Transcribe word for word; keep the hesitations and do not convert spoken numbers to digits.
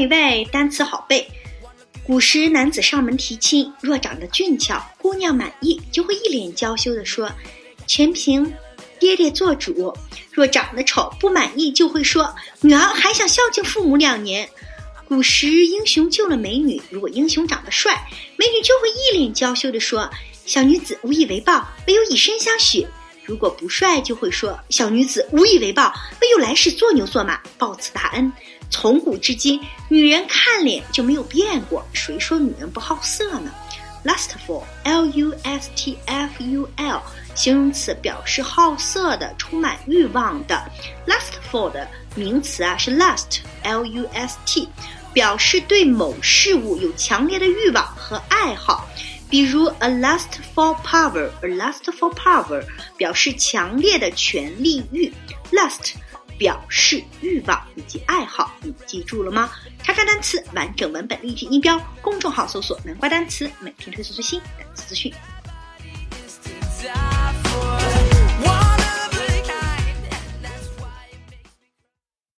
内外单词好背。古时男子上门提亲，若长得俊俏，姑娘满意，就会一脸娇羞地说：“全凭爹爹做主。”若长得丑，不满意，就会说：“女儿还想孝敬父母两年。”古时英雄救了美女，如果英雄长得帅，美女就会一脸娇羞地说：“小女子无以为报，唯有以身相许。”如果不帅，就会说：“小女子无以为报，唯有来世做牛做马，报此大恩。”从古至今，女人看脸就没有变过，谁说女人不好色呢？ Lustful L U S T F U L 形容词，表示好色的，充满欲望的。 Lustful 的名词啊是 lust L U S T， 表示对某事物有强烈的欲望和爱好，比如 a lust for power a lust for power 表示强烈的权力欲， lust表示欲望以及爱好，你记住了吗？查查单词，完整文本例句音标，公众号搜索南瓜单词，每天推送最新单词资讯。